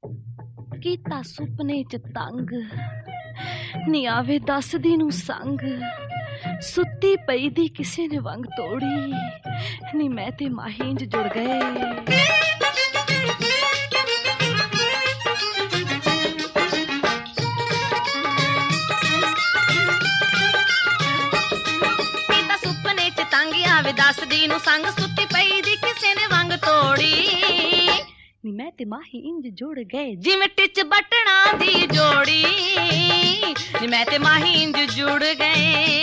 ਕੀਤਾ ਸੁਪਨੇ ਚ ਤੰਗ ਨੀ ਆਵੇ ਦੱਸਦੀ ਨੂੰ ਸੰਗ ਸੁੱਤੀ ਪਈ ਦੀ ਕਿਸੇ ਨੇ ਵੰਗ ਤੋੜੀ ਨੀ ਮੈਂ ਤੇ ਮਾਹੀ ਇੰਜ ਜੁੜ ਗਏ। ਕੀਤਾ ਸੁਪਨੇ ਚ ਤੰਗ ਆਵੇ ਦੱਸਦੀ ਨੂੰ ਸੰਗ ਸੁੱਤੀ ਪਈ ਦੀ ਕਿਸੇ ਨੇ ਵੰਗ ਤੋੜੀ ਨੀ ਮੈਂ ਤੇ ਮਾਹੀ ਇੰਜ ਜੁੜ ਗਏ ਜਿਵੇਂ ਟਿਚ ਬਟਣਾ ਦੀ ਜੋੜੀ ਨੀ ਮੈਂ ਤੇ ਮਾਹੀ ਇੰਜ ਜੁੜ ਗਏ।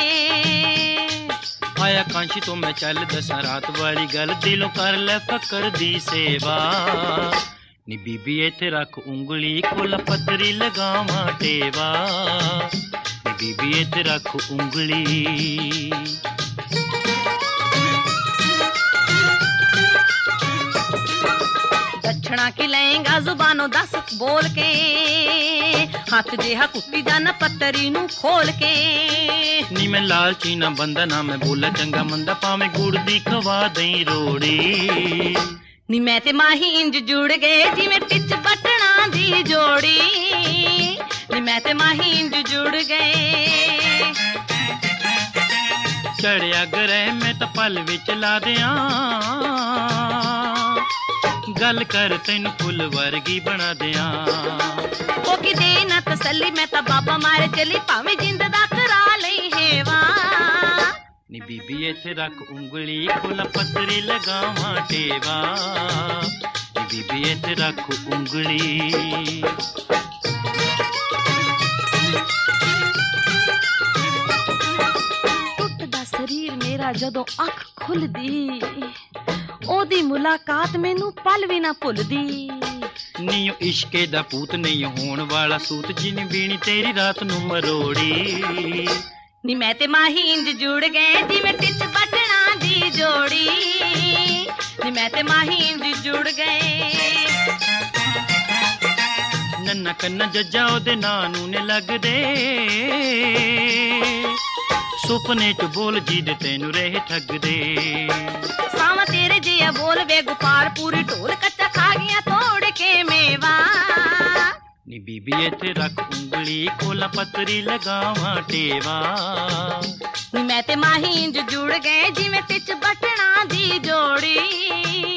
ਆਇਆ ਕਾਂਸ਼ੀ ਤੋਂ ਮੈਂ ਚੱਲ ਦਸਾਂ ਰਾਤ ਵਾਲੀ ਗੱਲ ਦਿਲੋਂ ਕਰ ਲੈ ਫਕਰ ਦੀ ਸੇਵਾ ਨੀ ਬੀਬੀ ਇੱਥੇ ਰੱਖ ਉਂਗਲੀ ਕੋਲ ਪੱਤਰੀ ਲਗਾਵਾਂ ਟੇਵਾ ਨੀ ਬੀਬੀ ਇੱਥੇ ਰੱਖ ਉਂਗਲੀ। दक्षिणा की लेंगा जुबानों दस बोल के हाथ जेहा कुत्ती जाना पत्तरी नू खोल के नी मैं लालची ना बंदा ना मैं बोला चंगा मंदा पावे गुड़ दी खवा दई रोड़ी नी मैं ते माही इंज जुड़ गए जिवें टिच बटना दी जोड़ी नी मैं ते माही इंज जुड़ गए। चढ़िया गरे मैं तो पल विच ला दियां गल कर तेन फुल वर्गी बना दियां ओ की दे ना तसल्ली मैं ता बाबा मारे चली भावें जिंद दा करा लई हेवा नी बीबी इत्थे रख उंगली कोला पत्तरी लगावां टेवा नी बीबी इत्थे रख उंगली। टुटदा शरीर मेरा जदों अख खुलदी ओदी मुलाकात मैनू पल भी ना भुलदी नीओ इश्के दा पूत नहीं होण वाला सूत जिनी बीनी तेरी रात नू मरोड़ी नी मैं ते माही इंज जुड़ गए जिवें टिच बटना दी जोड़ी नी मैं ते माही इंज जुड़ गए। नन्ना कन्ना जज्जा ओदे नां नू ने लगदे सुपने च बोल जी दे तेनू रहे ठगदे सावा तेरे जिया बोल वे गुपार पूरी ढोल कच्चा खा गया तोड़ के मेवा नी बीबी इत्थे रख उंगली कोला पत्तरी लगावां टेवा नी मैं ते माही इंज जुड़ गए जिवें टिच बटना दी जोड़ी